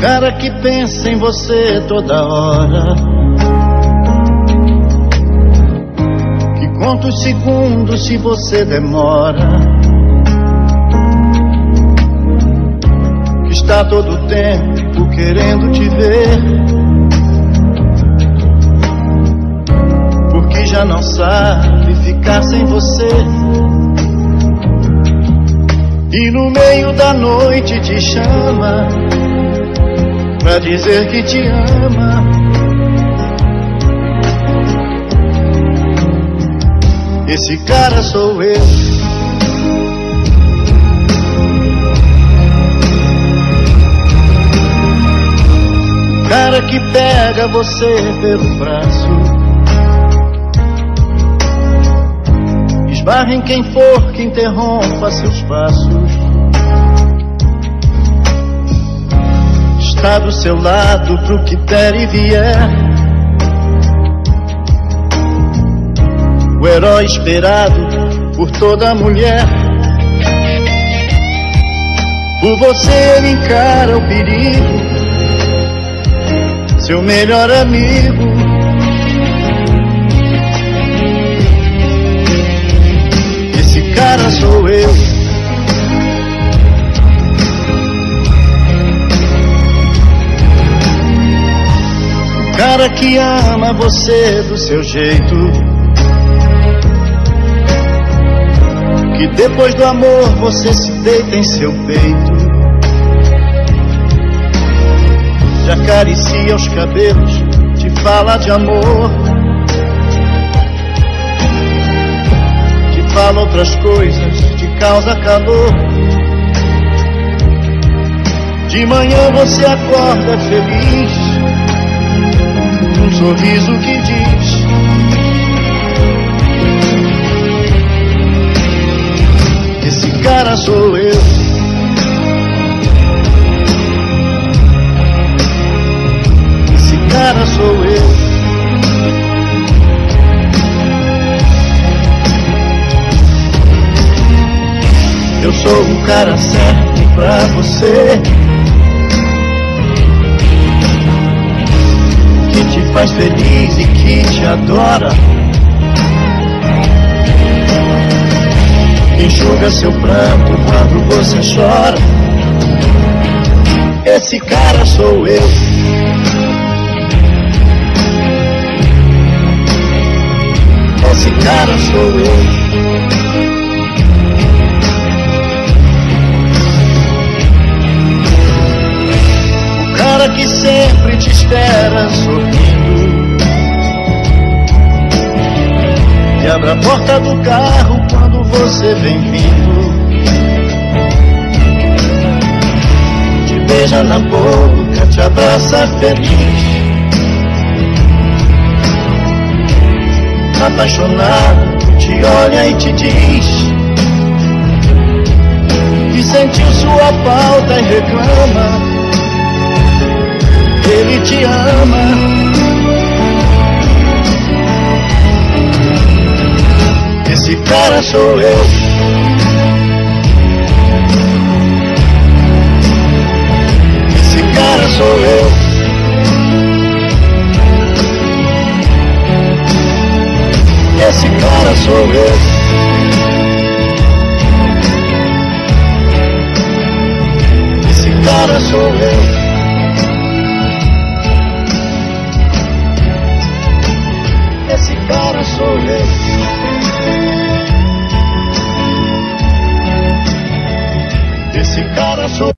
cara que pensa em você toda hora, que conta os segundos se você demora, que está todo o tempo querendo te ver, porque já não sabe ficar sem você. E no meio da noite te chama pra dizer que te ama. Esse cara sou eu. Cara que pega você pelo braço, esbarra em quem for que interrompa seus passos, está do seu lado pro que der e vier, o herói esperado por toda mulher. Por você ele encara o perigo, seu melhor amigo. Esse cara sou eu. O cara que ama você do seu jeito, que depois do amor você se deita em seu peito, te acaricia os cabelos, te fala de amor, te fala outras coisas, te causa calor. De manhã você acorda feliz, um sorriso que diz: esse cara sou eu. Esse cara sou eu. Eu sou o cara certo pra você, que te faz feliz e que te adora, enxuga seu pranto quando você chora. Esse cara sou eu. Esse cara sou eu. O cara que sempre te espera sorrindo, que abre a porta do carro quando você vem vindo, te beija na boca, te abraça feliz, apaixonado, te olha e te diz que sentiu sua falta e reclama. Ele te ama. Esse cara sou eu. Esse cara sou eu. Esse cara sou eu. Esse cara sou eu. Esse cara sou eu. Esse cara sou eu.